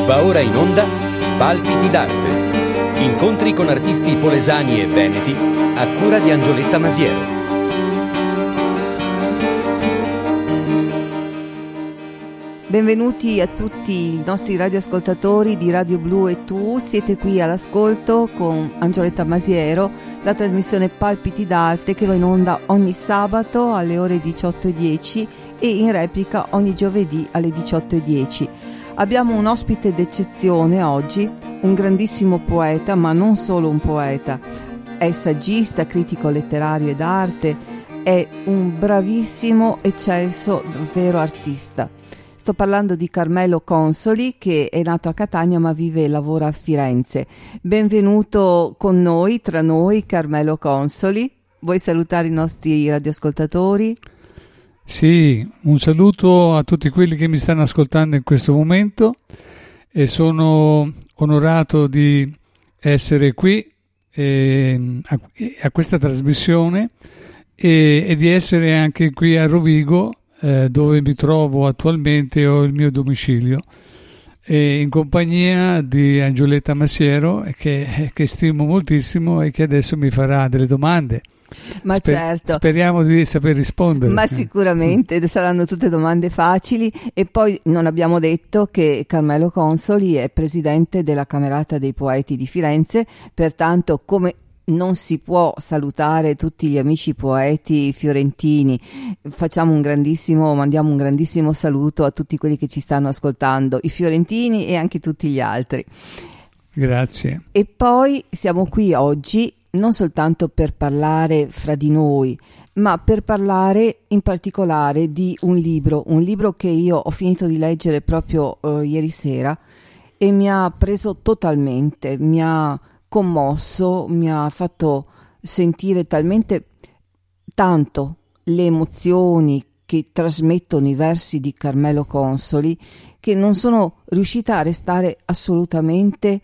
Va ora in onda Palpiti d'arte. Incontri con artisti polesani e veneti a cura di Angioletta Masiero. Benvenuti a tutti i nostri radioascoltatori di Radio Blu e Tu. Siete qui all'ascolto con Angioletta Masiero, la trasmissione Palpiti d'arte che va in onda ogni sabato alle ore 18:10 e in replica ogni giovedì alle 18:10. Abbiamo un ospite d'eccezione oggi, un grandissimo poeta, ma non solo un poeta. È saggista, critico letterario e d'arte, è un bravissimo, eccelso, davvero artista. Sto parlando di Carmelo Consoli, che è nato a Catania ma vive e lavora a Firenze. Benvenuto con noi, tra noi, Carmelo Consoli. Vuoi salutare i nostri radioascoltatori? Sì, un saluto a tutti quelli che mi stanno ascoltando in questo momento e sono onorato di essere qui a questa trasmissione e di essere anche qui a Rovigo, dove mi trovo attualmente, ho il mio domicilio, in compagnia di Angioletta Masiero che stimo moltissimo e che adesso mi farà delle domande. Ma certo, speriamo di saper rispondere. Ma sicuramente saranno tutte domande facili. E poi non abbiamo detto che Carmelo Consoli è presidente della Camerata dei Poeti di Firenze, pertanto come non si può salutare tutti gli amici poeti fiorentini, mandiamo un grandissimo saluto a tutti quelli che ci stanno ascoltando, i fiorentini e anche tutti gli altri. Grazie. E poi siamo qui oggi non soltanto per parlare fra di noi, ma per parlare in particolare di un libro che io ho finito di leggere proprio ieri sera e mi ha preso totalmente, mi ha commosso, mi ha fatto sentire talmente tanto le emozioni che trasmettono i versi di Carmelo Consoli che non sono riuscita a restare assolutamente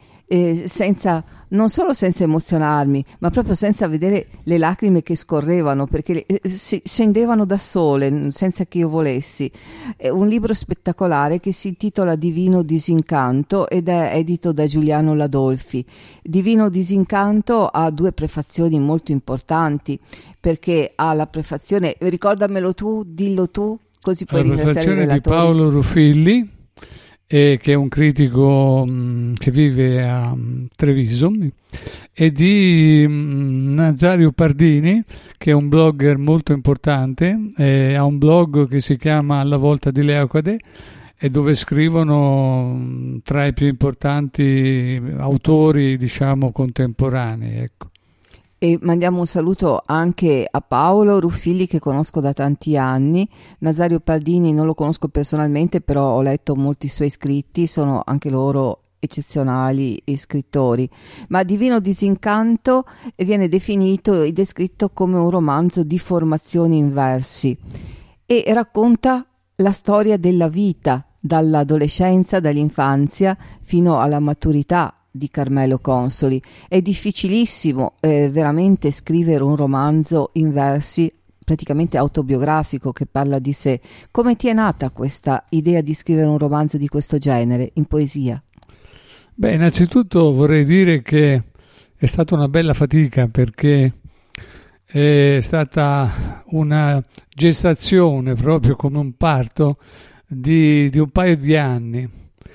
non solo senza emozionarmi, ma proprio senza vedere le lacrime che scorrevano, perché scendevano da sole senza che io volessi. È un libro spettacolare che si intitola Divino Disincanto ed è edito da Giuliano Ladolfi. Divino Disincanto ha due prefazioni molto importanti, perché ha la prefazione, ricordamelo tu, dillo tu, così puoi ringraziare i relatori. La prefazione di Paolo Ruffilli, che è un critico che vive a Treviso, e di Nazario Pardini, che è un blogger molto importante, ha un blog che si chiama Alla volta di Leucade, e dove scrivono tra i più importanti autori, diciamo, contemporanei, ecco. E mandiamo un saluto anche a Paolo Ruffilli, che conosco da tanti anni. Nazario Pardini non lo conosco personalmente, però ho letto molti suoi scritti, sono anche loro eccezionali scrittori. Ma Divino Disincanto viene definito e descritto come un romanzo di formazione in versi e racconta la storia della vita, dall'adolescenza, dall'infanzia fino alla maturità di Carmelo Consoli. È difficilissimo veramente scrivere un romanzo in versi, praticamente autobiografico, che parla di sé. Come ti è nata questa idea di scrivere un romanzo di questo genere in poesia? Beh, innanzitutto vorrei dire che è stata una bella fatica, perché è stata una gestazione, proprio come un parto, di un paio di anni.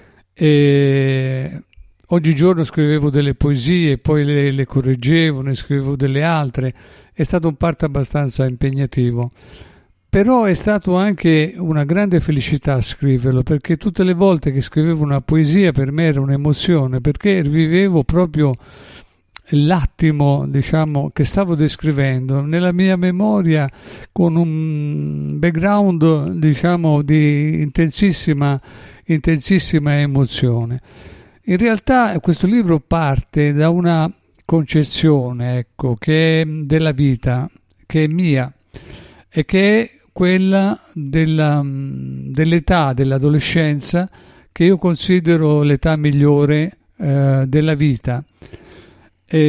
E ogni giorno scrivevo delle poesie, poi le correggevo, ne scrivevo delle altre. È stato un parto abbastanza impegnativo, però è stato anche una grande felicità scriverlo, perché tutte le volte che scrivevo una poesia per me era un'emozione, perché rivivevo proprio l'attimo, diciamo, che stavo descrivendo nella mia memoria, con un background, diciamo, di intensissima emozione. In realtà questo libro parte da una concezione, ecco, che è della vita, che è mia e che è quella dell'età, dell'adolescenza, che io considero l'età migliore della vita. E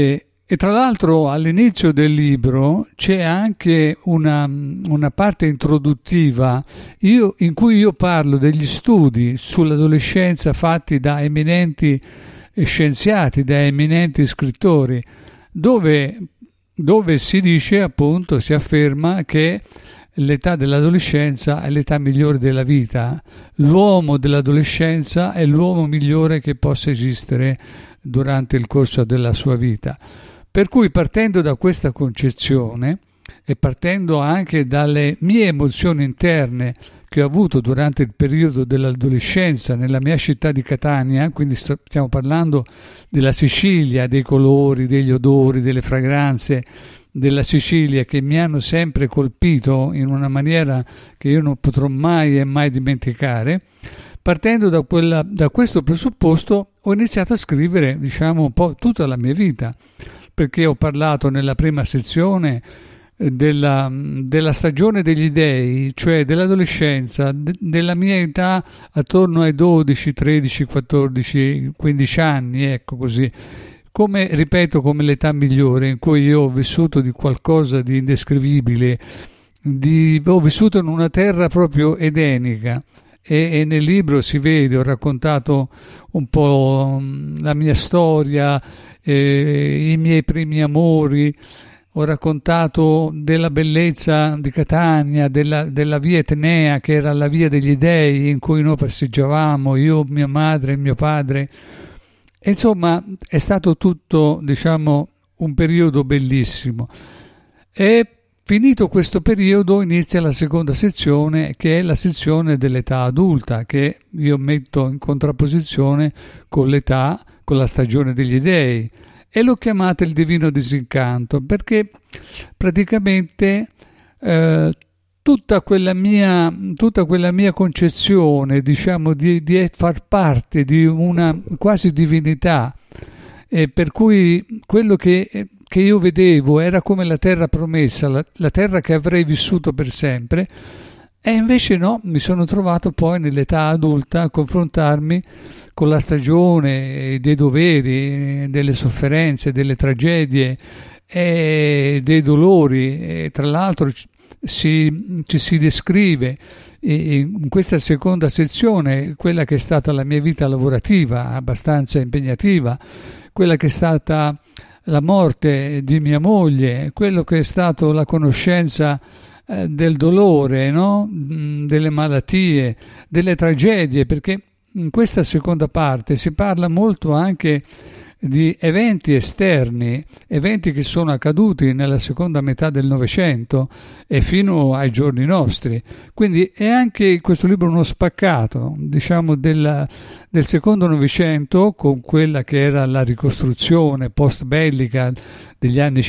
E tra l'altro all'inizio del libro c'è anche una parte introduttiva in cui io parlo degli studi sull'adolescenza fatti da eminenti scienziati, da eminenti scrittori, dove si dice, appunto, si afferma che l'età dell'adolescenza è l'età migliore della vita. L'uomo dell'adolescenza è l'uomo migliore che possa esistere durante il corso della sua vita. Per cui, partendo da questa concezione e partendo anche dalle mie emozioni interne che ho avuto durante il periodo dell'adolescenza nella mia città di Catania, quindi stiamo parlando della Sicilia, dei colori, degli odori, delle fragranze della Sicilia, che mi hanno sempre colpito in una maniera che io non potrò mai e mai dimenticare. Partendo da questo presupposto ho iniziato a scrivere, diciamo, un po' tutta la mia vita, perché ho parlato nella prima sezione della stagione degli dei, cioè dell'adolescenza, della mia età attorno ai 12, 13, 14, 15 anni, ecco, così. Come l'età migliore in cui io ho vissuto di qualcosa di indescrivibile, ho vissuto in una terra proprio edenica. E nel libro si vede, ho raccontato un po' la mia storia, i miei primi amori, ho raccontato della bellezza di Catania, della via Etnea, che era la via degli dei in cui noi passeggiavamo, io, mia madre e mio padre. E insomma è stato tutto, diciamo, un periodo bellissimo. E finito questo periodo inizia la seconda sezione, che è la sezione dell'età adulta, che io metto in contrapposizione con la stagione degli dei, e l'ho chiamata il divino disincanto, perché praticamente tutta quella mia concezione, diciamo, di far parte di una quasi divinità, per cui quello che io vedevo era come la terra promessa, la terra che avrei vissuto per sempre, e invece no, mi sono trovato poi nell'età adulta a confrontarmi con la stagione dei doveri, delle sofferenze, delle tragedie e dei dolori. E tra l'altro ci si descrive in questa seconda sezione quella che è stata la mia vita lavorativa, abbastanza impegnativa, quella che è stata la morte di mia moglie, quello che è stato la conoscenza del dolore, no? Delle malattie, delle tragedie, perché in questa seconda parte si parla molto anche di eventi esterni, eventi che sono accaduti nella seconda metà del Novecento e fino ai giorni nostri. Quindi è anche questo libro uno spaccato, diciamo, del secondo Novecento, con quella che era la ricostruzione post-bellica degli anni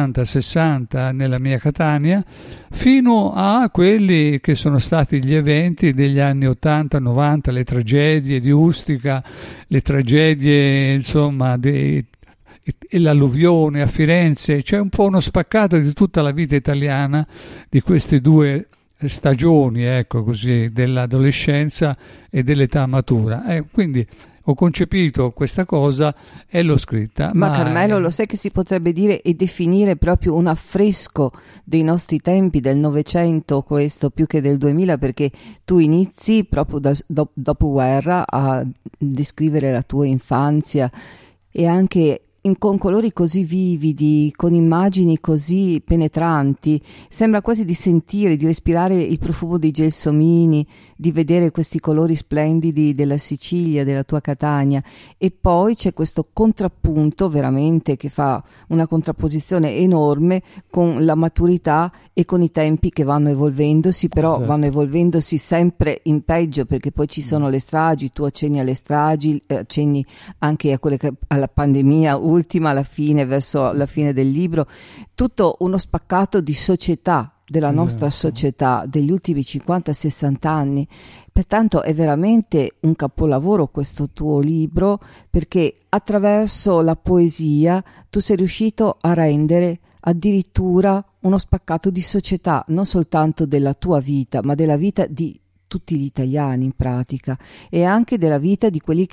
50-60 nella mia Catania, fino a quelli che sono stati gli eventi degli anni 80-90, le tragedie di Ustica, le tragedie, insomma, e l'alluvione a Firenze. C'è un po' uno spaccato di tutta la vita italiana, di queste due stagioni, ecco così, dell'adolescenza e dell'età matura. Quindi ho concepito questa cosa e l'ho scritta. Ma Carmelo, lo sai che si potrebbe dire e definire proprio un affresco dei nostri tempi, del Novecento, questo, più che del 2000, perché tu inizi proprio dopo guerra a descrivere la tua infanzia, e anche con colori così vividi, con immagini così penetranti, sembra quasi di sentire, di respirare il profumo dei gelsomini, di vedere questi colori splendidi della Sicilia, della tua Catania. E poi c'è questo contrappunto veramente che fa una contrapposizione enorme con la maturità e con i tempi che vanno evolvendosi, però esatto, vanno evolvendosi sempre in peggio, perché poi ci sono le stragi, tu accenni alle stragi, accenni anche a quelle alla pandemia ultima, alla fine, verso la fine del libro, tutto uno spaccato di società, della nostra società degli ultimi 50-60 anni. Pertanto è veramente un capolavoro questo tuo libro, perché attraverso la poesia tu sei riuscito a rendere addirittura uno spaccato di società, non soltanto della tua vita, ma della vita di tutti gli italiani in pratica, e anche della vita di quelli che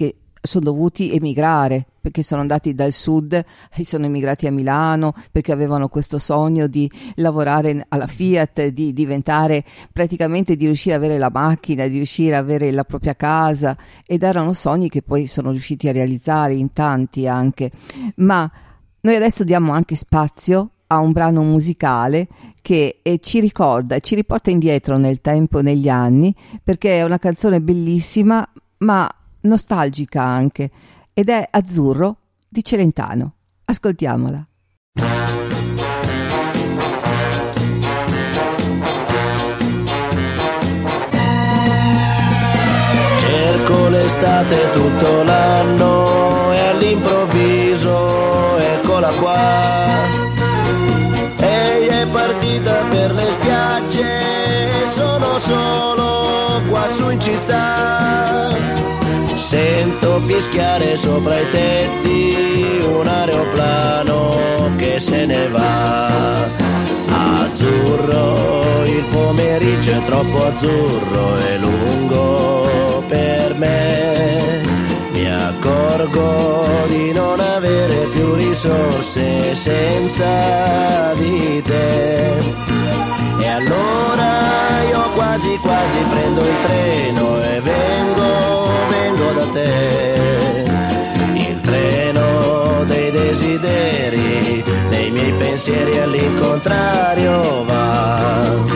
sono dovuti emigrare, perché sono andati dal sud e sono emigrati a Milano perché avevano questo sogno di lavorare alla Fiat, di diventare praticamente, di riuscire ad avere la macchina, di riuscire ad avere la propria casa, ed erano sogni che poi sono riusciti a realizzare in tanti anche. Ma noi adesso diamo anche spazio a un brano musicale che ci ricorda, ci riporta indietro nel tempo, negli anni, perché è una canzone bellissima ma nostalgica anche, ed è Azzurro di Celentano. Ascoltiamola. Cerco l'estate tutto l'anno e all'improvviso eccola qua. Ehi, è partita per le spiagge, sono solo qua su in città. Sento fischiare sopra i tetti un aeroplano che se ne va. Azzurro, il pomeriggio è troppo azzurro e lungo per me. Mi accorgo di non avere più risorse senza di te. E allora io quasi quasi prendo il treno e vengo da te. Il treno dei desideri, dei miei pensieri all'incontrario va.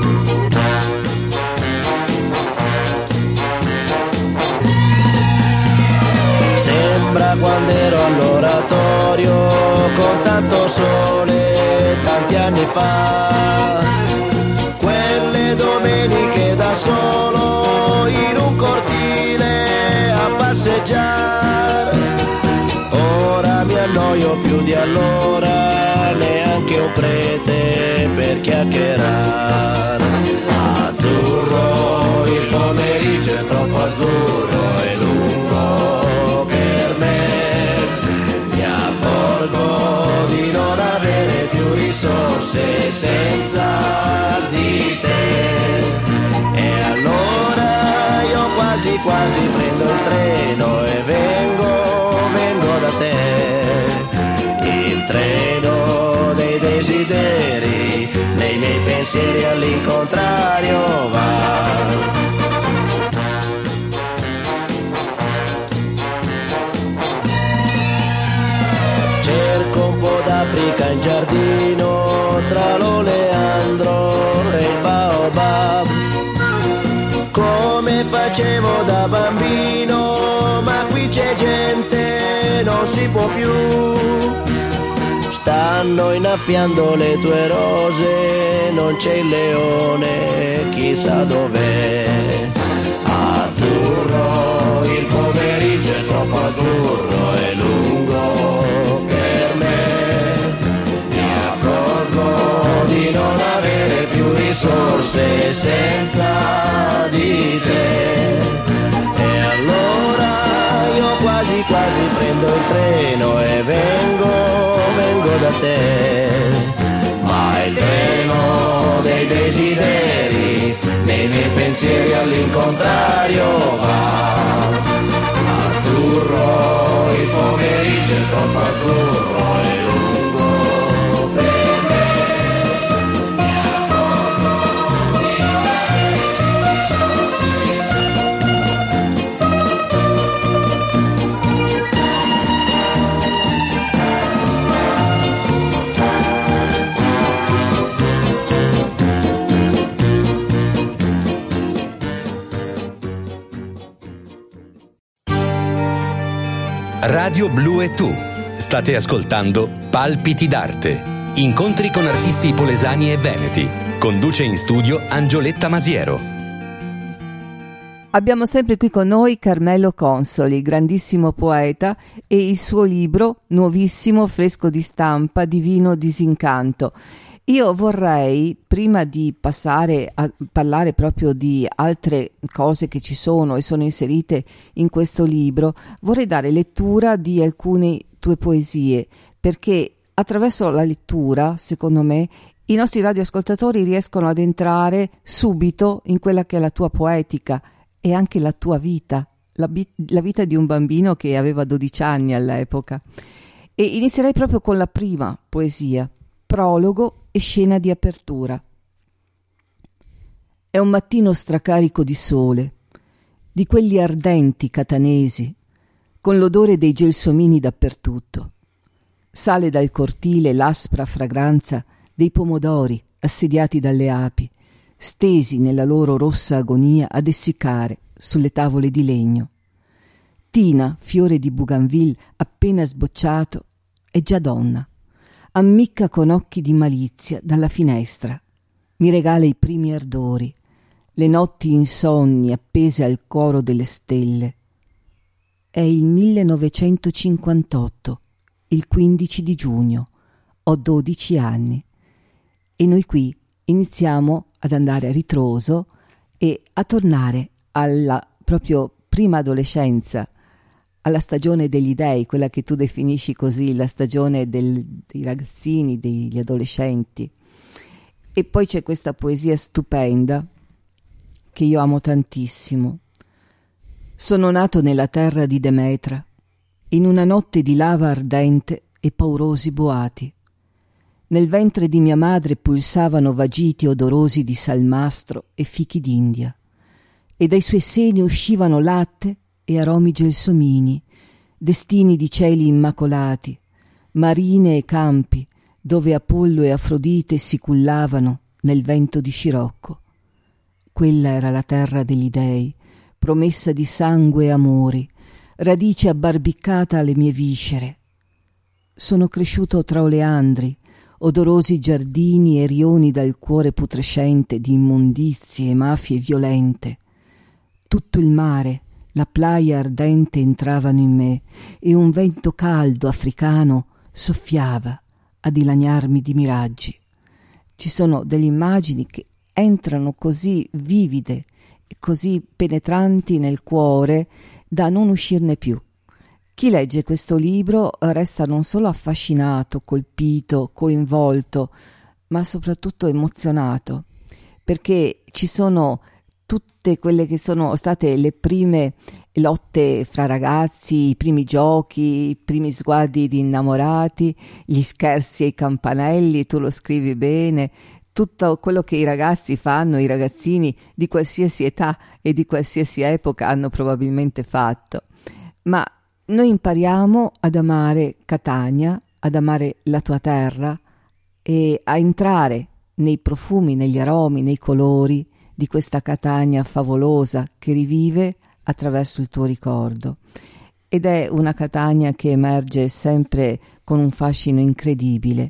Sembra quando ero all'oratorio con tanto sole tanti anni fa. Quelle domeniche da solo in un cortile a passeggiare. Ora mi annoio più di allora, neanche un prete per chiacchierare. Azzurro, il pomeriggio è troppo azzurro e lungo per me. Mi accorgo di non avere più risorse senza di te. E allora io quasi quasi prendo il treno e vengo da te. Il treno dei desideri, nei miei pensieri all'incontrario va. Cerco un po' d'Africa in giardino, tra l'oleandro e il baobab, come facevo da bambino, ma qui c'è gente, non si può più. Stanno innaffiando le tue rose, non c'è il leone, chissà dov'è. Azzurro, il pomeriggio è troppo azzurro e lungo per me. Mi accorgo di non avere più risorse senza di te. E allora io quasi quasi prendo il treno e vengo da te. Ma il treno dei desideri, nei miei pensieri all'incontrario va. Azzurro, il pomeriggio è troppo azzurro e lungo per me. Mi accorgo di non avere risorse Radio Blu e tu. State ascoltando Palpiti d'arte. Incontri con artisti polesani e veneti. Conduce in studio Angioletta Masiero. Abbiamo sempre qui con noi Carmelo Consoli, grandissimo poeta, e il suo libro nuovissimo, fresco di stampa, Divino Disincanto. Io vorrei, prima di passare a parlare proprio di altre cose che ci sono e sono inserite in questo libro, vorrei dare lettura di alcune tue poesie, perché attraverso la lettura, secondo me, i nostri radioascoltatori riescono ad entrare subito in quella che è la tua poetica e anche la tua vita, la vita di un bambino che aveva 12 anni all'epoca. E inizierei proprio con la prima poesia, prologo e scena di apertura. È un mattino stracarico di sole, di quelli ardenti catanesi, con l'odore dei gelsomini dappertutto. Sale dal cortile l'aspra fragranza dei pomodori assediati dalle api, stesi nella loro rossa agonia ad essiccare sulle tavole di legno. Tina, fiore di bougainville appena sbocciato, è già donna. Ammicca con occhi di malizia dalla finestra. Mi regala i primi ardori, le notti insonni appese al coro delle stelle. È il 1958, il 15 di giugno. Ho 12 anni. E noi qui iniziamo ad andare a ritroso e a tornare alla proprio prima adolescenza, alla stagione degli dei, quella che tu definisci così, la stagione dei ragazzini, degli adolescenti. E poi c'è questa poesia stupenda che io amo tantissimo. Sono nato nella terra di Demetra, in una notte di lava ardente e paurosi boati. Nel ventre di mia madre pulsavano vagiti odorosi di salmastro e fichi d'India, e dai suoi seni uscivano latte e aromi gelsomini, destini di cieli immacolati, marine e campi dove Apollo e Afrodite si cullavano nel vento di scirocco. Quella era la terra degli dei, promessa di sangue e amori, radice abbarbiccata alle mie viscere. Sono cresciuto tra oleandri, odorosi giardini e rioni dal cuore putrescente di immondizie e mafie violente. Tutto il mare, la playa ardente entravano in me e un vento caldo africano soffiava a dilaniarmi di miraggi. Ci sono delle immagini che entrano così vivide e così penetranti nel cuore da non uscirne più. Chi legge questo libro resta non solo affascinato, colpito, coinvolto, ma soprattutto emozionato, perché ci sono tutte quelle che sono state le prime lotte fra ragazzi, i primi giochi, i primi sguardi di innamorati, gli scherzi ai campanelli, tu lo scrivi bene, tutto quello che i ragazzi fanno, i ragazzini di qualsiasi età e di qualsiasi epoca hanno probabilmente fatto. Ma noi impariamo ad amare Catania, ad amare la tua terra e a entrare nei profumi, negli aromi, nei colori di questa Catania favolosa che rivive attraverso il tuo ricordo. Ed è una Catania che emerge sempre con un fascino incredibile.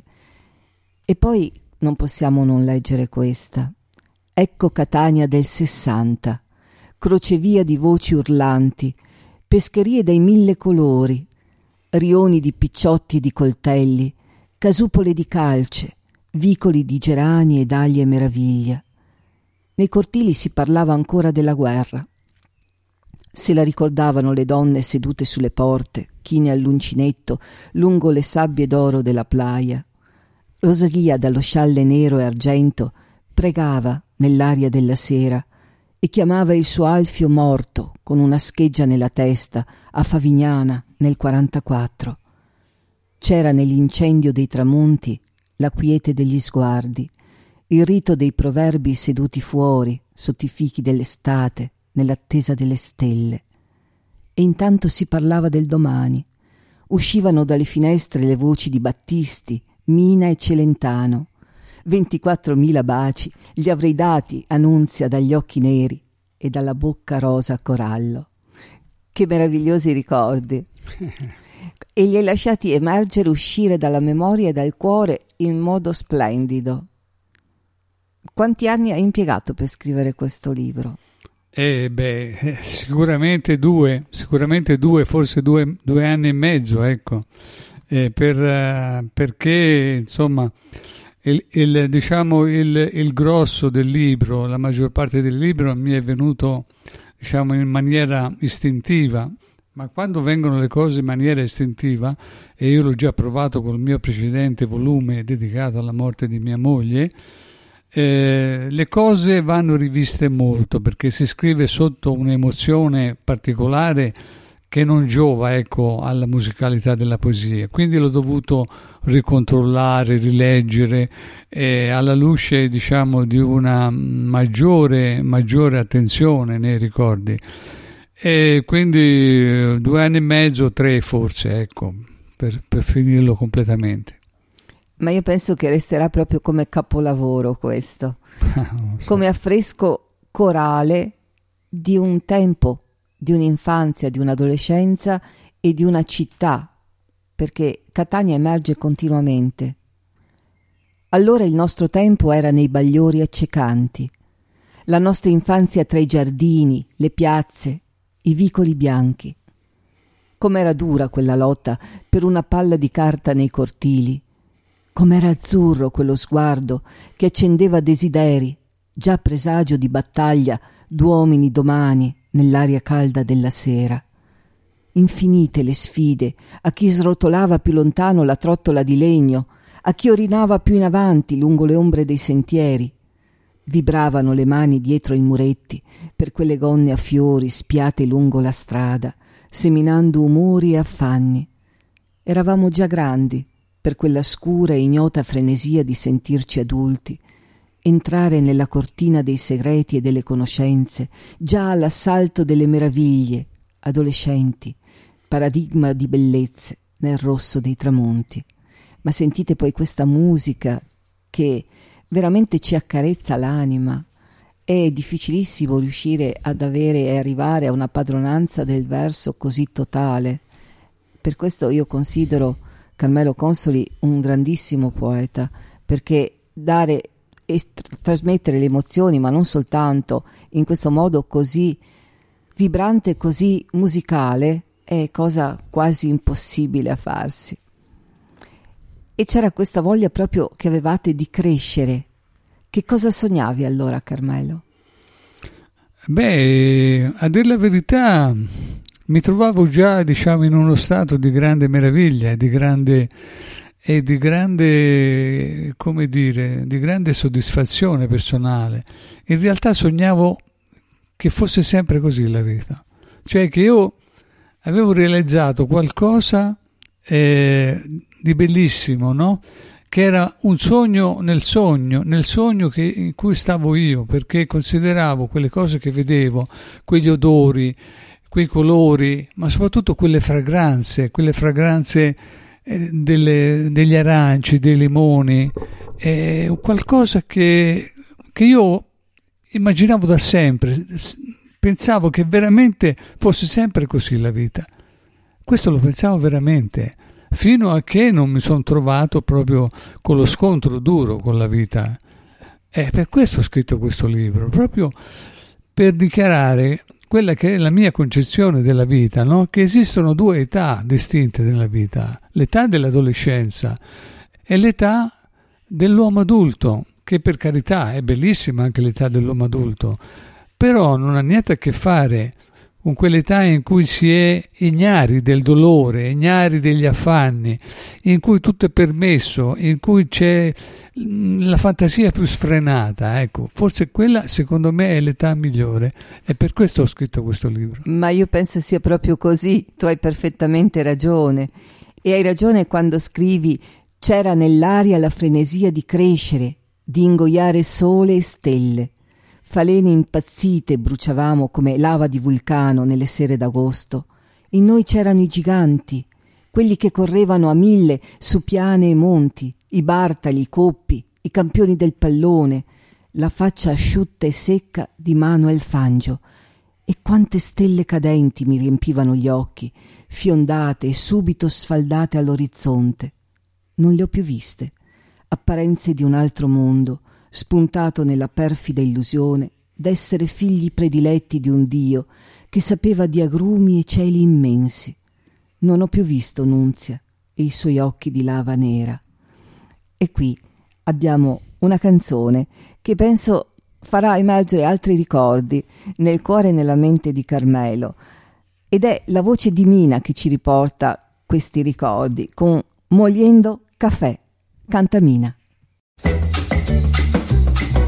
E poi non possiamo non leggere questa. Ecco Catania del 60, crocevia di voci urlanti, pescherie dai 1000 colori, rioni di picciotti e di coltelli, casupole di calce, vicoli di gerani e d'aglie meraviglia. Nei cortili si parlava ancora della guerra. Se la ricordavano le donne sedute sulle porte, chine all'uncinetto, lungo le sabbie d'oro della playa. Rosalia, dallo scialle nero e argento, pregava nell'aria della sera e chiamava il suo Alfio morto con una scheggia nella testa a Favignana nel 44. C'era nell'incendio dei tramonti la quiete degli sguardi, il rito dei proverbi seduti fuori sotto i fichi dell'estate nell'attesa delle stelle. E intanto si parlava del domani. Uscivano dalle finestre le voci di Battisti, Mina e Celentano. 24.000 baci gli avrei dati a Nunzia dagli occhi neri e dalla bocca rosa corallo. Che meravigliosi ricordi! E li hai lasciati emergere, uscire dalla memoria e dal cuore in modo splendido. Quanti anni hai impiegato per scrivere questo libro? Sicuramente due, forse due anni e mezzo, ecco. Perché insomma il grosso del libro, la maggior parte del libro mi è venuto in maniera istintiva, ma quando vengono le cose in maniera istintiva, e io l'ho già provato col mio precedente volume dedicato alla morte di mia moglie, le cose vanno riviste molto, perché si scrive sotto un'emozione particolare che non giova, ecco, alla musicalità della poesia. Quindi l'ho dovuto ricontrollare, rileggere alla luce, diciamo, di una maggiore attenzione nei ricordi. E quindi 2 anni e mezzo, 3 forse, ecco, per finirlo completamente. Ma io penso che resterà proprio come capolavoro questo, So. come affresco corale di un tempo, di un'infanzia, di un'adolescenza e di una città, perché Catania emerge continuamente. Allora il nostro tempo era nei bagliori accecanti, la nostra infanzia tra i giardini, le piazze, i vicoli bianchi. Com'era dura quella lotta per una palla di carta nei cortili. Com'era azzurro quello sguardo che accendeva desideri, già presagio di battaglia d'uomini domani nell'aria calda della sera. Infinite le sfide a chi srotolava più lontano la trottola di legno, a chi orinava più in avanti lungo le ombre dei sentieri. Vibravano le mani dietro i muretti per quelle gonne a fiori spiate lungo la strada, seminando umori e affanni. Eravamo già grandi per quella scura e ignota frenesia di sentirci adulti, entrare nella cortina dei segreti e delle conoscenze, già all'assalto delle meraviglie, adolescenti, paradigma di bellezze nel rosso dei tramonti. Ma sentite poi questa musica che veramente ci accarezza l'anima. È difficilissimo riuscire ad avere e arrivare a una padronanza del verso così totale. Per questo io considero Carmelo Consoli un grandissimo poeta, perché dare e trasmettere le emozioni, ma non soltanto, in questo modo così vibrante, così musicale, è cosa quasi impossibile a farsi. E c'era questa voglia proprio che avevate di crescere. Che cosa sognavi allora, Carmelo? Beh, a dire la verità, mi trovavo già, diciamo, in uno stato di grande meraviglia di grande, come dire, di grande soddisfazione personale. In realtà sognavo che fosse sempre così la vita, cioè che io avevo realizzato qualcosa di bellissimo, no? Che era un sogno nel sogno in cui stavo io, perché consideravo quelle cose che vedevo, quegli odori, quei colori, ma soprattutto quelle fragranze degli aranci, dei limoni, qualcosa che io immaginavo da sempre, pensavo che veramente fosse sempre così la vita. Questo lo pensavo veramente, fino a che non mi sono trovato proprio con lo scontro duro con la vita. Per questo ho scritto questo libro, proprio per dichiarare quella che è la mia concezione della vita, no? Che esistono 2 età distinte nella vita, l'età dell'adolescenza e l'età dell'uomo adulto, che per carità è bellissima anche l'età dell'uomo adulto, però non ha niente a che fare con quell'età in cui si è ignari del dolore, ignari degli affanni, in cui tutto è permesso, in cui c'è la fantasia più sfrenata. Ecco, forse quella secondo me è l'età migliore e per questo ho scritto questo libro. Ma io penso sia proprio così, tu hai perfettamente ragione, e hai ragione quando scrivi: c'era nell'aria la frenesia di crescere, di ingoiare sole e stelle. Falene impazzite bruciavamo come lava di vulcano nelle sere d'agosto. In noi c'erano i giganti, quelli che correvano a 1000 su piane e monti, i bartali, i coppi, i campioni del pallone, la faccia asciutta e secca di Manuel Fangio. E quante stelle cadenti mi riempivano gli occhi, fiondate e subito sfaldate all'orizzonte. Non le ho più viste, apparenze di un altro mondo, spuntato nella perfida illusione d'essere figli prediletti di un Dio che sapeva di agrumi e cieli immensi. Non ho più visto Nunzia e i suoi occhi di lava nera. E qui abbiamo una canzone che penso farà emergere altri ricordi nel cuore e nella mente di Carmelo, ed è la voce di Mina che ci riporta questi ricordi con Mogliendo Caffè. Canta Mina.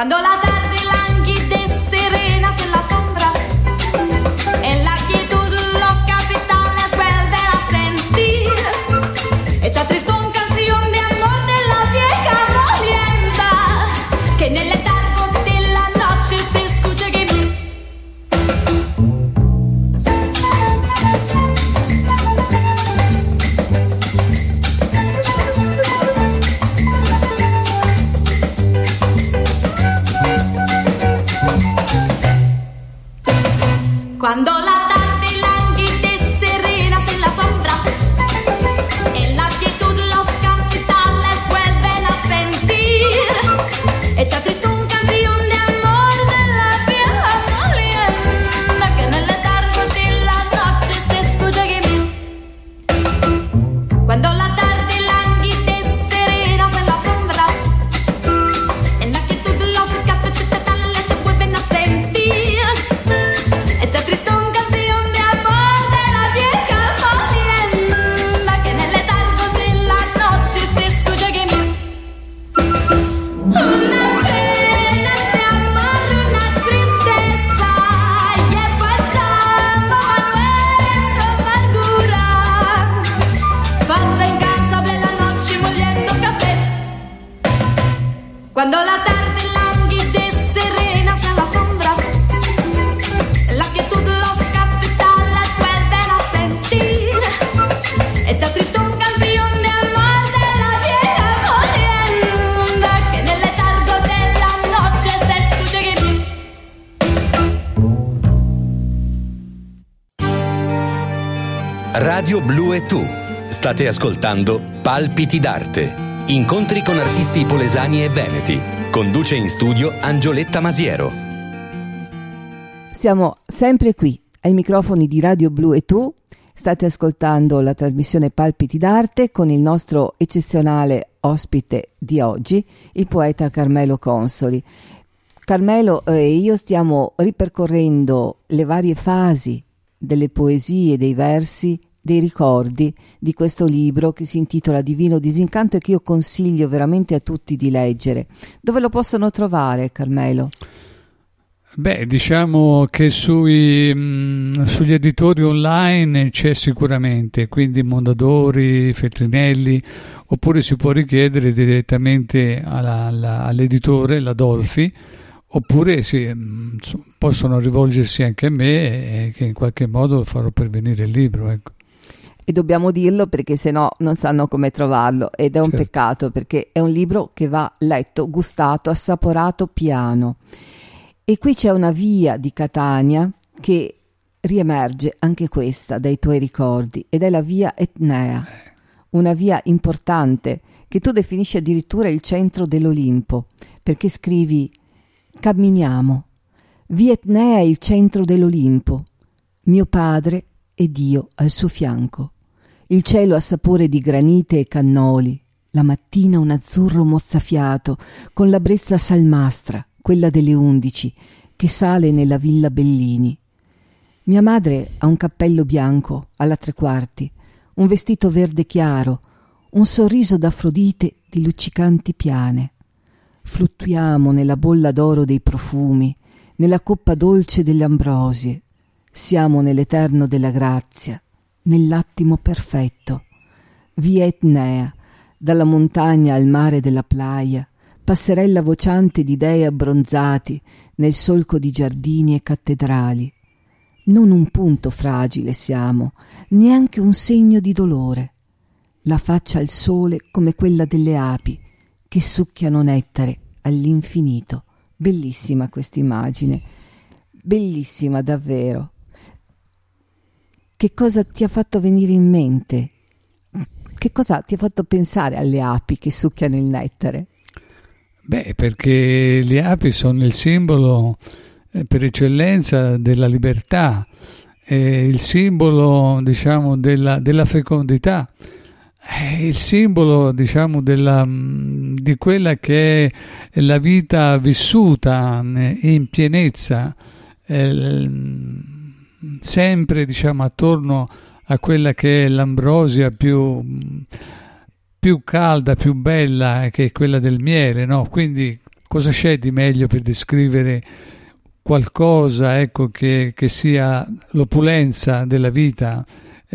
Cuando la tarde languide serena en las sombras, en la quietud los capitales vuelven a sentir esa tristón canción de amor de la vieja molienda, que en el letargo de la noche se escucha gemir. Cuando la tarde languide serena en las sombras, en la quietud los capitales vuelven a sentir esta tristón canción de amor de la vieja molienda, que en el letargo de la noche se escucha gemir. Cuando la tarde languide serena en las sombras, en la quietud los capitales vuelven a sentir esta tristón canción de amor de la vieja molienda, que en el letargo de la noche se escucha gemir. Una pena de amor, una tristeza, llevo el ramo Manuel su amargura. Pasa incansable la noche moliendo café. Cuando la tarde languide serena en las sombras, en la quietud los capitales vuelven a sentir esta tristón canción de amor de la vieja molienda, que en el letargo de la noche se escucha gemir. Radio Blu e tu. State ascoltando Palpiti d'arte. Incontri con artisti polesani e veneti. Conduce in studio Angioletta Masiero. Siamo sempre qui ai microfoni di Radio Blu e tu. State ascoltando la trasmissione Palpiti d'arte con il nostro eccezionale ospite di oggi, il poeta Carmelo Consoli. Carmelo e io stiamo ripercorrendo le varie fasi delle poesie, dei versi, dei ricordi di questo libro che si intitola Divino Disincanto e che io consiglio veramente a tutti di leggere. Dove lo possono trovare, Carmelo? Beh, diciamo che sugli editori online c'è sicuramente, quindi Mondadori, Feltrinelli, oppure si può richiedere direttamente all'editore, la Dolfi, oppure possono rivolgersi anche a me che in qualche modo farò pervenire il libro, ecco. E dobbiamo dirlo perché sennò non sanno come trovarlo, ed è un peccato, perché è un libro che va letto, gustato, assaporato piano. E qui c'è una via di Catania che riemerge anche questa dai tuoi ricordi, ed è la via Etnea, una via importante che tu definisci addirittura il centro dell'Olimpo, perché scrivi: camminiamo, via Etnea è il centro dell'Olimpo, mio padre ed io al suo fianco. Il cielo ha sapore di granite e cannoli, la mattina un azzurro mozzafiato con la brezza salmastra, quella delle 11, che sale nella villa Bellini. Mia madre ha un cappello bianco alla 3/4, un vestito verde chiaro, un sorriso d'Afrodite di luccicanti piane. Fluttuiamo nella bolla d'oro dei profumi, nella coppa dolce delle ambrosie. Siamo nell'eterno della grazia, nell'attimo perfetto. Via Etnea, dalla montagna al mare della playa, passerella vociante di dei abbronzati nel solco di giardini e cattedrali. Non un punto fragile siamo, neanche un segno di dolore. La faccia al sole come quella delle api che succhiano nettare all'infinito. Bellissima questa immagine, bellissima davvero. Che cosa ti ha fatto venire in mente? Che cosa ti ha fatto pensare alle api che succhiano il nettare? Beh, perché le api sono il simbolo per eccellenza della libertà, il simbolo, diciamo, della fecondità, il simbolo, diciamo, di quella che è la vita vissuta in pienezza, sempre, diciamo, attorno a quella che è l'ambrosia più calda, più bella, che è quella del miele, no? Quindi cosa c'è di meglio per descrivere qualcosa, ecco, che sia l'opulenza della vita,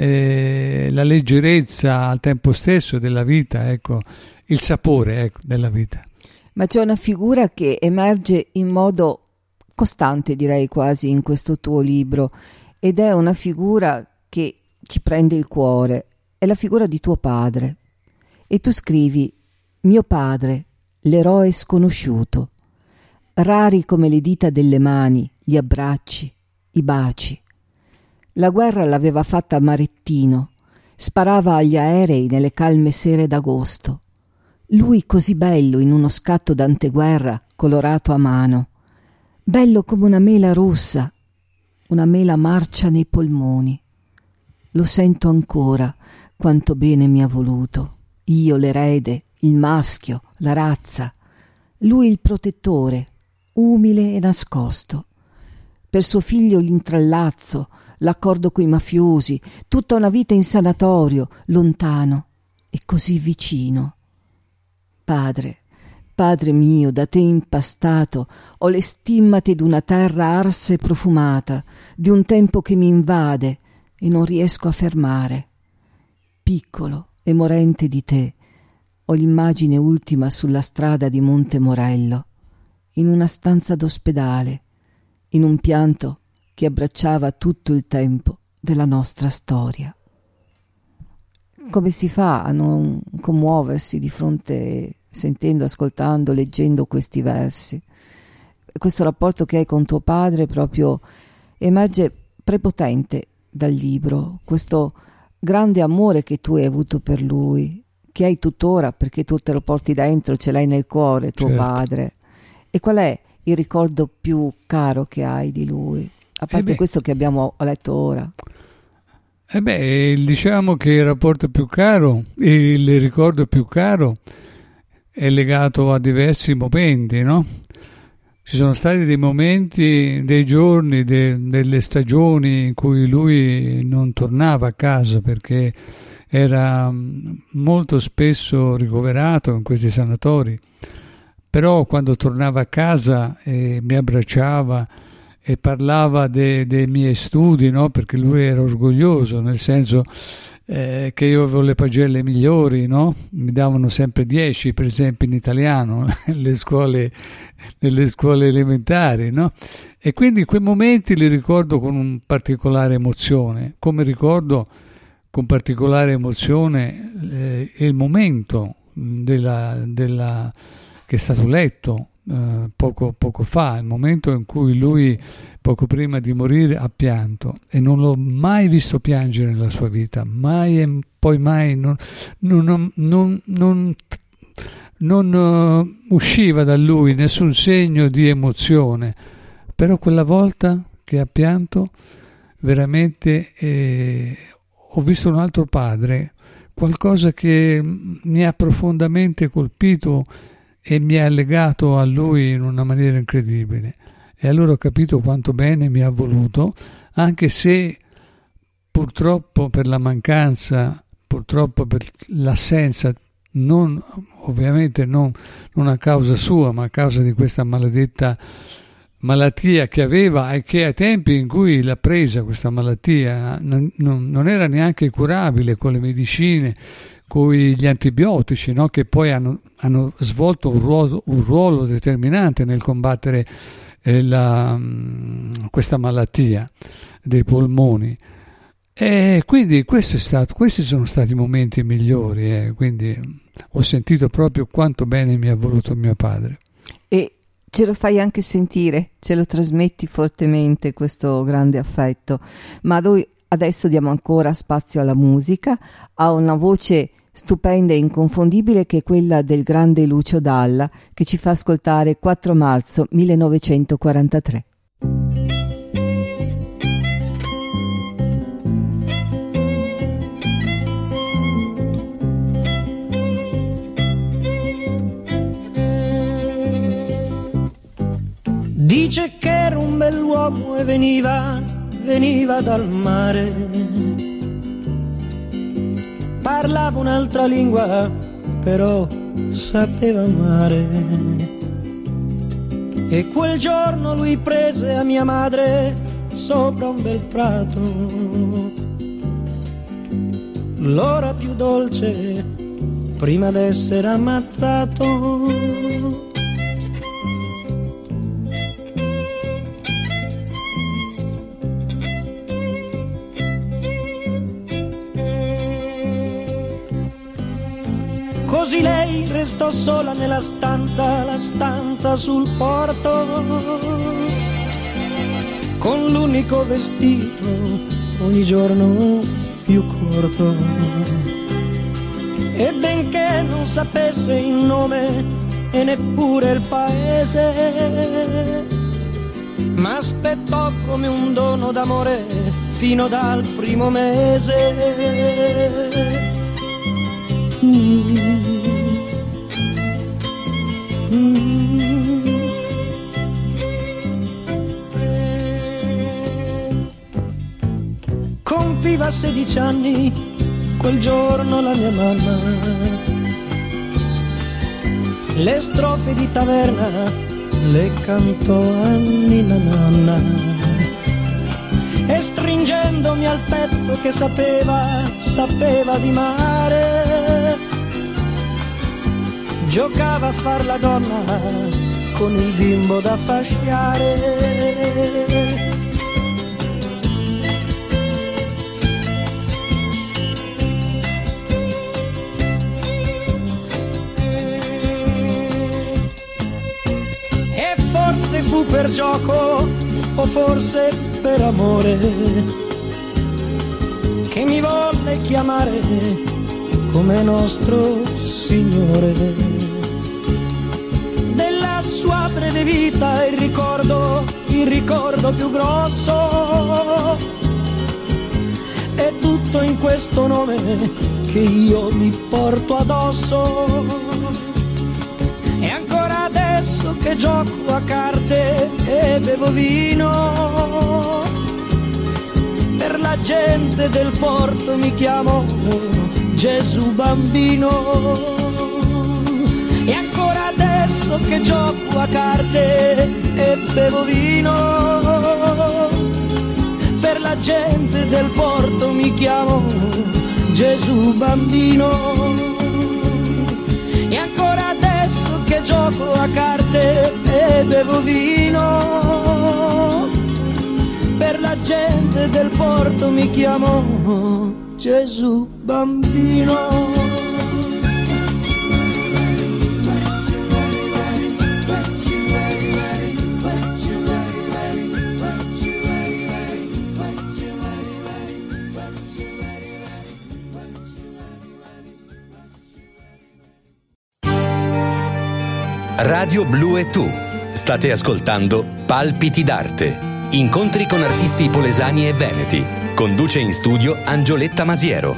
la leggerezza al tempo stesso della vita, ecco, il sapore, ecco, della vita. Ma c'è una figura che emerge in modo costante, direi quasi, in questo tuo libro, ed è una figura che ci prende il cuore, è la figura di tuo padre. E tu scrivi: mio padre, l'eroe sconosciuto, rari come le dita delle mani, gli abbracci, i baci. La guerra l'aveva fatta a Marettino, sparava agli aerei nelle calme sere d'agosto. Lui così bello in uno scatto d'anteguerra colorato a mano, bello come una mela rossa, una mela marcia nei polmoni. Lo sento ancora quanto bene mi ha voluto, io l'erede, il maschio, la razza, lui il protettore, umile e nascosto. Per suo figlio l'intrallazzo, l'accordo coi mafiosi, tutta una vita in sanatorio, lontano e così vicino. Padre, padre mio, da te impastato, ho le stimmate d'una terra arsa e profumata, di un tempo che mi invade e non riesco a fermare. Piccolo e morente di te, ho l'immagine ultima sulla strada di Monte Morello, in una stanza d'ospedale, in un pianto che abbracciava tutto il tempo della nostra storia. Come si fa a non commuoversi di fronte, sentendo, ascoltando, leggendo questi versi? Questo rapporto che hai con tuo padre proprio emerge prepotente dal libro, questo grande amore che tu hai avuto per lui, che hai tuttora perché tu te lo porti dentro, ce l'hai nel cuore, tuo certo. padre. E qual è il ricordo più caro che hai di lui? A parte questo che abbiamo letto ora. Diciamo che il rapporto più caro, il ricordo più caro è legato a diversi momenti, no? Ci sono stati dei momenti, dei giorni, delle stagioni in cui lui non tornava a casa perché era molto spesso ricoverato in questi sanatori, però quando tornava a casa mi abbracciava e parlava dei miei studi, no? Perché lui era orgoglioso, nel senso che io avevo le pagelle migliori, no? Mi davano sempre 10, per esempio, in italiano nelle scuole elementari, no? E quindi quei momenti li ricordo con un particolare emozione, come ricordo con particolare emozione il momento che è stato letto poco fa, il momento in cui lui poco prima di morire ha pianto, e non l'ho mai visto piangere nella sua vita, mai e poi mai, non usciva da lui nessun segno di emozione, però quella volta che ha pianto veramente ho visto un altro padre, qualcosa che mi ha profondamente colpito e mi ha legato a lui in una maniera incredibile. E allora ho capito quanto bene mi ha voluto, anche se purtroppo per la mancanza, purtroppo per l'assenza, ovviamente non a causa sua, ma a causa di questa maledetta malattia che aveva, e che ai tempi in cui l'ha presa questa malattia non era neanche curabile con le medicine, con gli antibiotici, no? Che poi hanno svolto un ruolo determinante nel combattere questa malattia dei polmoni. E quindi questi sono stati i momenti migliori, quindi ho sentito proprio quanto bene mi ha voluto mio padre. E ce lo fai anche sentire, ce lo trasmetti fortemente questo grande affetto. Ma noi adesso diamo ancora spazio alla musica, a una voce stupenda e inconfondibile che è quella del grande Lucio Dalla, che ci fa ascoltare 4 marzo 1943. Dice che era un bell'uomo e veniva dal mare. Parlava un'altra lingua, però sapeva amare. E quel giorno lui prese a mia madre sopra un bel prato, l'ora più dolce prima d'essere ammazzato. Così lei restò sola nella stanza, la stanza sul porto, con l'unico vestito ogni giorno più corto. E benché non sapesse il nome e neppure il paese, m'aspettò come un dono d'amore fino dal primo mese. Compiva 16 anni quel giorno la mia mamma, le strofe di taverna le cantò a Nina Nanna, e stringendomi al petto che sapeva di mare, giocava a far la donna con il bimbo da fasciare. E forse fu per gioco o forse per amore che mi volle chiamare come nostro Signore. Della sua breve vita il ricordo più grosso è tutto in questo nome che io mi porto addosso. E ancora adesso che gioco a carte e bevo vino, per la gente del porto mi chiamo Gesù bambino. E ancora adesso che gioco a carte e bevo vino, per la gente del porto mi chiamo Gesù bambino. E ancora adesso che gioco a carte e bevo vino, per la gente del porto mi chiamo Gesù bambino. Radio Blu e tu. State ascoltando Palpiti d'arte. Incontri con artisti polesani e veneti. Conduce in studio Angioletta Masiero.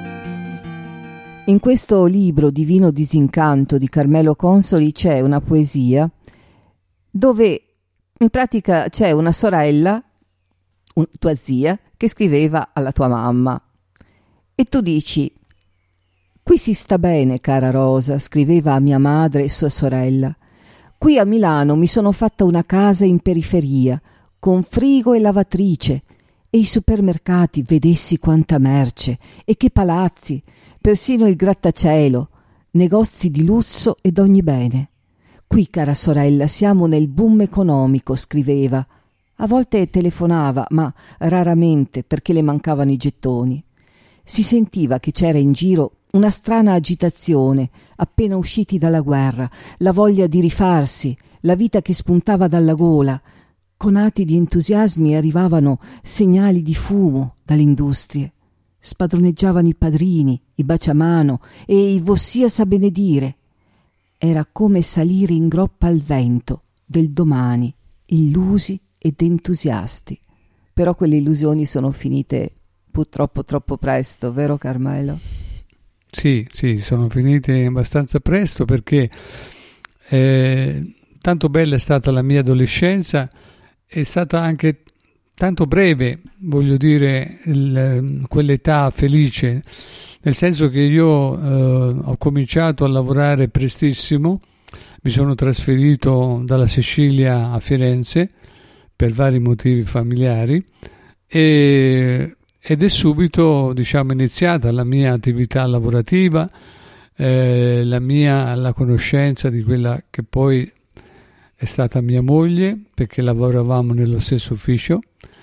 In questo libro Divino Disincanto di Carmelo Consoli c'è una poesia dove in pratica c'è una sorella, tua zia, che scriveva alla tua mamma. E tu dici: qui si sta bene, cara Rosa, scriveva a mia madre e sua sorella. Qui a Milano mi sono fatta una casa in periferia, con frigo e lavatrice, e i supermercati, vedessi quanta merce, e che palazzi, persino il grattacielo, negozi di lusso ed ogni bene. Qui, cara sorella, siamo nel boom economico, scriveva. A volte telefonava, ma raramente, perché le mancavano i gettoni. Si sentiva che c'era in giro una strana agitazione, appena usciti dalla guerra, la voglia di rifarsi, la vita che spuntava dalla gola. Conati di entusiasmi arrivavano segnali di fumo dalle industrie. Spadroneggiavano i padrini, i baciamano e i vossia sa benedire. Era come salire in groppa al vento del domani, illusi ed entusiasti. Però quelle illusioni sono finite purtroppo troppo presto, vero Carmelo? Sì, sono finite abbastanza presto, perché tanto bella è stata la mia adolescenza, è stata anche tanto breve, voglio dire, quell'età felice, nel senso che io ho cominciato a lavorare prestissimo, mi sono trasferito dalla Sicilia a Firenze per vari motivi familiari ed è subito, diciamo, iniziata la mia attività lavorativa, la conoscenza di quella che poi è stata mia moglie, perché lavoravamo nello stesso ufficio,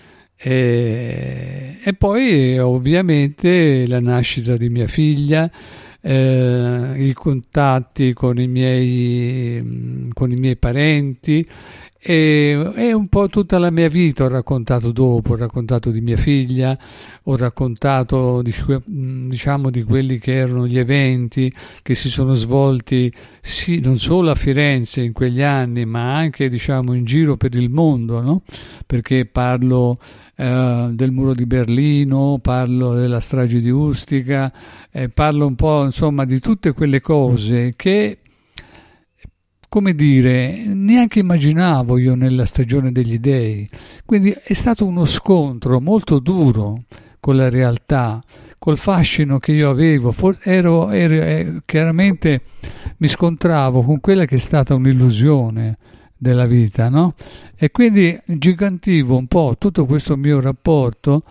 e poi ovviamente la nascita di mia figlia, i contatti con i miei parenti e un po' tutta la mia vita ho raccontato dopo, ho raccontato di mia figlia, ho raccontato diciamo di quelli che erano gli eventi che si sono svolti sì, non solo a Firenze in quegli anni, ma anche, diciamo, in giro per il mondo, no? Perché parlo del muro di Berlino, parlo della strage di Ustica, parlo un po', insomma, di tutte quelle cose che, come dire, neanche immaginavo io nella stagione degli dei. Quindi è stato uno scontro molto duro con la realtà, col fascino che io avevo. Chiaramente mi scontravo con quella che è stata un'illusione della vita, no? E quindi gigantivo un po' tutto questo mio rapporto,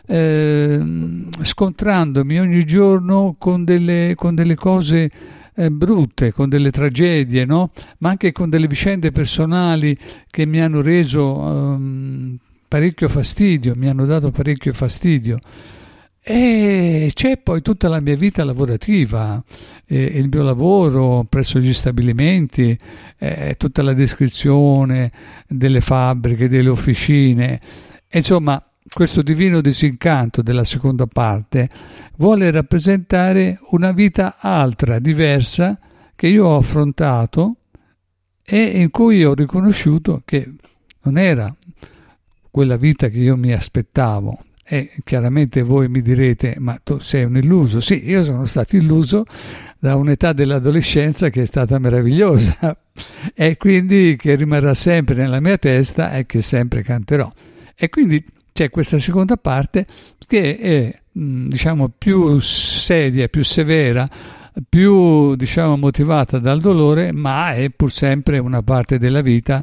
scontrandomi ogni giorno con delle cose brutte, con delle tragedie, no? Ma anche con delle vicende personali che mi hanno reso parecchio fastidio, mi hanno dato parecchio fastidio. E c'è poi tutta la mia vita lavorativa, il mio lavoro presso gli stabilimenti, tutta la descrizione delle fabbriche, delle officine. Insomma, questo divino disincanto della seconda parte vuole rappresentare una vita altra, diversa, che io ho affrontato e in cui ho riconosciuto che non era quella vita che io mi aspettavo. E chiaramente voi mi direte: ma tu sei un illuso? Sì, io sono stato illuso da un'età dell'adolescenza che è stata meravigliosa e quindi che rimarrà sempre nella mia testa e che sempre canterò. E quindi c'è questa seconda parte che è, diciamo, più seria, più severa, più, diciamo, motivata dal dolore, ma è pur sempre una parte della vita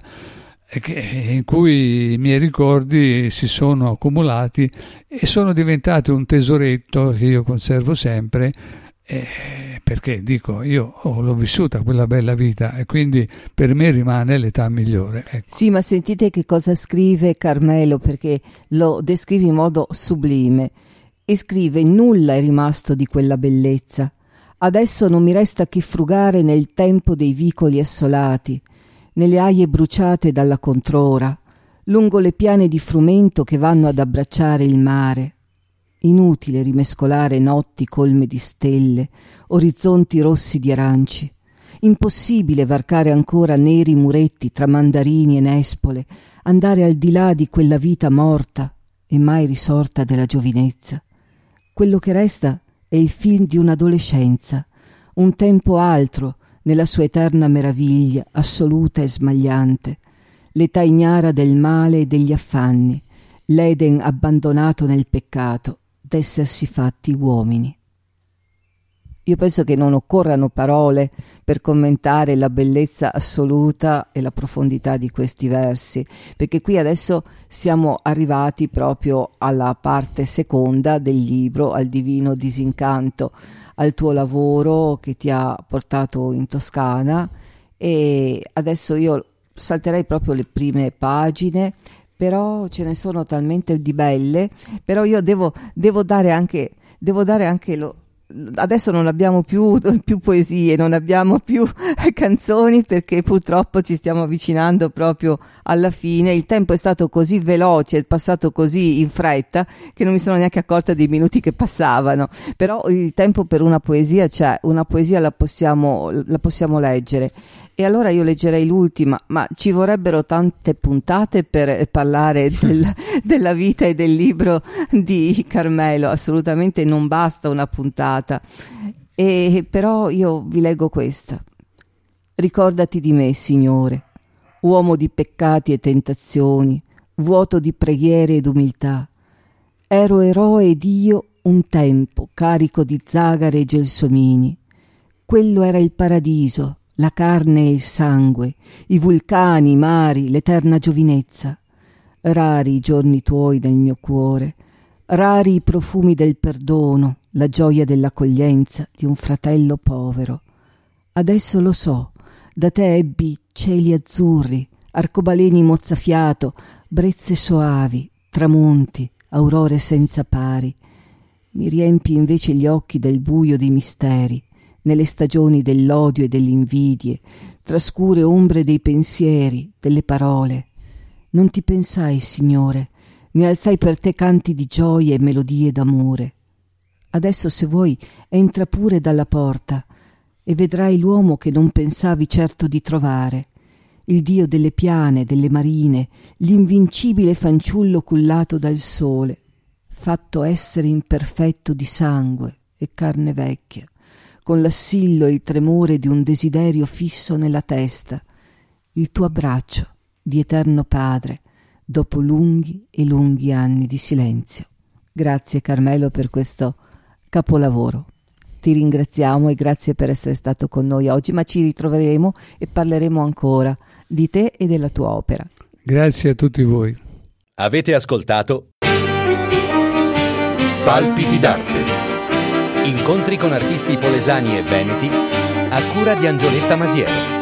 in cui i miei ricordi si sono accumulati e sono diventati un tesoretto che io conservo sempre, perché dico, io l'ho vissuta quella bella vita e quindi per me rimane l'età migliore, ecco. Sì, ma sentite che cosa scrive Carmelo, perché lo descrive in modo sublime e scrive: nulla è rimasto di quella bellezza, adesso non mi resta che frugare nel tempo dei vicoli assolati, nelle aie bruciate dalla controra, lungo le piane di frumento che vanno ad abbracciare il mare. Inutile rimescolare notti colme di stelle, orizzonti rossi di aranci. Impossibile varcare ancora neri muretti tra mandarini e nespole, andare al di là di quella vita morta e mai risorta della giovinezza. Quello che resta è il film di un'adolescenza, un tempo altro nella sua eterna meraviglia assoluta e smagliante, l'età ignara del male e degli affanni, l'Eden abbandonato nel peccato d'essersi fatti uomini. Io penso che non occorrano parole per commentare la bellezza assoluta e la profondità di questi versi, perché qui adesso siamo arrivati proprio alla parte seconda del libro, al divino disincanto, al tuo lavoro che ti ha portato in Toscana, e adesso io salterei proprio le prime pagine, però ce ne sono talmente di belle, però io devo dare anche adesso non abbiamo più poesie, non abbiamo più canzoni, perché purtroppo ci stiamo avvicinando proprio alla fine. Il tempo è stato così veloce, è passato così in fretta che non mi sono neanche accorta dei minuti che passavano, però il tempo per una poesia c'è, una poesia la possiamo leggere. E allora io leggerei l'ultima, ma ci vorrebbero tante puntate per parlare della vita e del libro di Carmelo, assolutamente non basta una puntata. E però io vi leggo questa. Ricordati di me, Signore, uomo di peccati e tentazioni, vuoto di preghiere ed umiltà. Ero eroe ed io un tempo carico di zagare e gelsomini. Quello era il paradiso, la carne e il sangue, i vulcani, i mari, l'eterna giovinezza. Rari i giorni tuoi nel mio cuore, rari i profumi del perdono, la gioia dell'accoglienza di un fratello povero. Adesso lo so, da te ebbi cieli azzurri, arcobaleni mozzafiato, brezze soavi, tramonti, aurore senza pari. Mi riempi invece gli occhi del buio dei misteri, nelle stagioni dell'odio e delle invidie, tra scure ombre dei pensieri, delle parole. Non ti pensai, Signore, ne alzai per te canti di gioia e melodie d'amore. Adesso, se vuoi, entra pure dalla porta e vedrai l'uomo che non pensavi certo di trovare, il Dio delle piane, delle marine, l'invincibile fanciullo cullato dal sole, fatto essere imperfetto di sangue e carne vecchia, con l'assillo e il tremore di un desiderio fisso nella testa, il tuo abbraccio di eterno Padre, dopo lunghi e lunghi anni di silenzio. Grazie Carmelo per questo capolavoro. Ti ringraziamo e grazie per essere stato con noi oggi, ma ci ritroveremo e parleremo ancora di te e della tua opera. Grazie a tutti voi. Avete ascoltato Palpiti d'arte. Incontri con artisti polesani e veneti a cura di Angioletta Masiero.